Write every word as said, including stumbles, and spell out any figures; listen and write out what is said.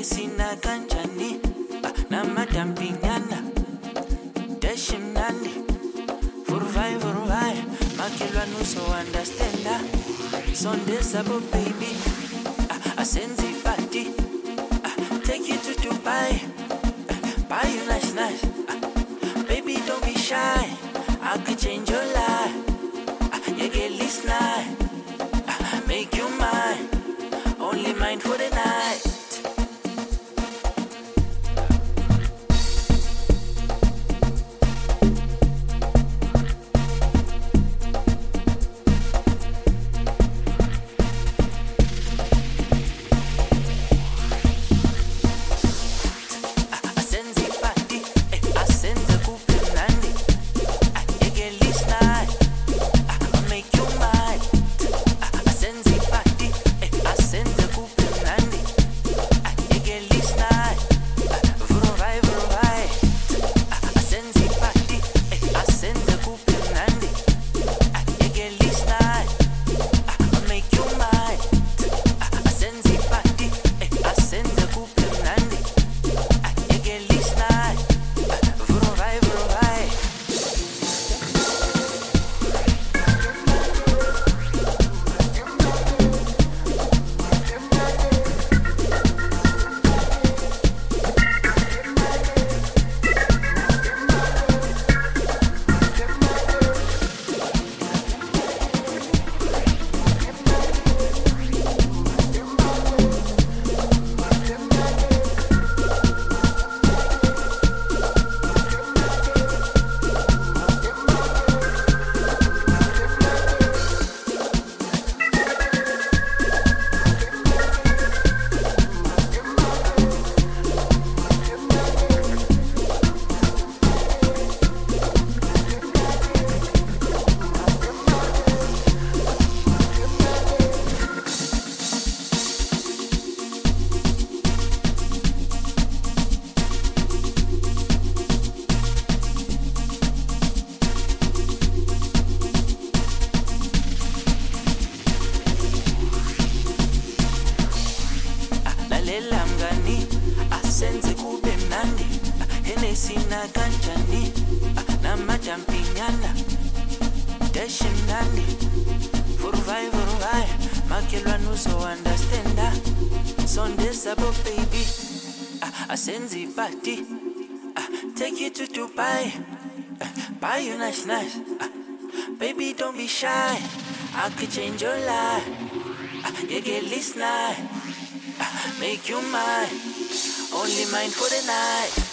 Hennessy na kanjani, na madam pinyana, deshim nandi, furvai furvai, makilwa nuso understanda, Sunday sabo baby, I send the party, take you to Dubai, buy you nice nice, baby don't be shy, I could change your life, you get this night, make you mine, only mine for the night. Lamgani, asenze kube mnandi, Hennessy na kanjani, na madam pinyana, deshi mnandi, furvai furvai, makilwa nuso understanda, Sunday sabo baby, asenze party, take you to Dubai, buy you nice nice, baby don't be shy, I could change your life, you get this night. Make you mine, only mine for the night.